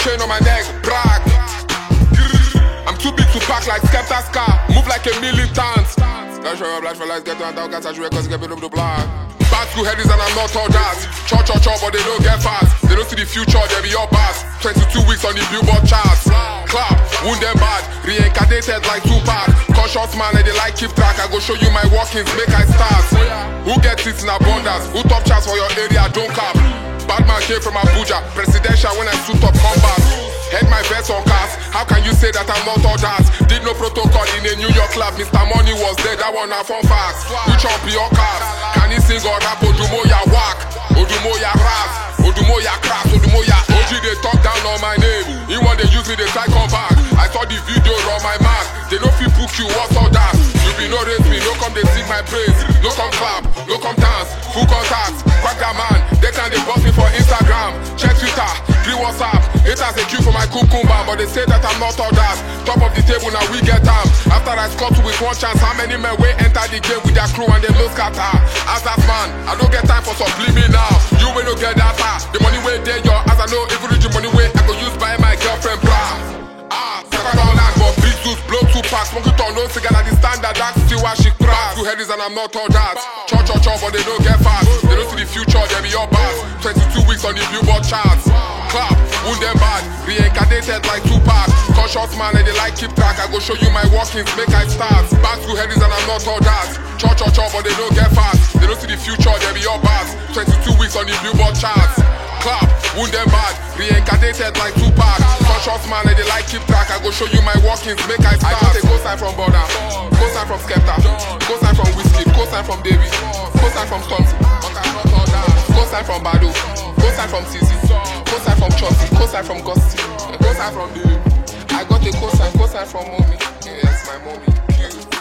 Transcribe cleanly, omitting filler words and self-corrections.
chain on my neck, brag. I'm too big to pack like Skepta's car, move like a militant. That's why I'm black for life, get on down, cause you get rid of the black. Bad school headies and I'm not all that. Chop, but they don't get fast. They don't see the future, they be your past. 22 weeks on the Billboard charts. Clap, wound them bad, reincarnated like Tupac. Conscious man, and they like keep track. I go show you my workings, make I start. Who gets it in abundance? Who top charts for your area, don't cap. Batman came from Abuja, presidential when I suit up combat. Head my vest on cars, how can you say that I'm not all that? Did no protocol in a New York club, Mr. Money was there, that one a fun facts. Which one be your cars? Can he sing or rap? Odumoya whack, Odumoya rap, Odumoya crass, Odumoya OG, they talk down on my name. He want they use me, they try come back. I saw the video on my mark, they no fit book you, what's all that? You be no raise me, no come they sing my praise. No come clap, no come dance, full contact. Quack that man, they can they boss me for Instagram. Check Twitter, free WhatsApp. Haters they queue for my cucumber, but they say that I'm not all that. Top of the table now we get time. After I score two with one chance, how many men will enter the game with their crew and they no scatter? As that man, I don't get time for subliminal now. You will not get that far. The money way there, your as I know, even the money way I go use buy my girlfriend bra. Second on land, but big dudes blow two packs. Smoke it on no cigar at the standard, that's still why she crack. Two headies and I'm not all that. Chop, but they don't get fast. They don't see the future, they be your boss. 22 weeks on the Billboard charts. Clap, wound them bad, reincarnated like Tupac. Conscious man, and they like keep track. I go show you my workings, make I start. Back to headies and I'm not all that. Chop, but they don't get fast. They don't see the future, they be your boss. 22 weeks on the Billboard charts. Clap, wound them bad, reincarnated like Tupac. Conscious man, and they like keep track. I go show you my workings, make I start. I got a cosign from Border, cosign from Skepta, cosign from Whiskey, cosign from David, cosign from Stormzy, cosign from Bado, cosign from CZ, cosign from Chelsea, cosign from Gusty, cosign from David. I got a cosign from mommy. Yes, my mommy.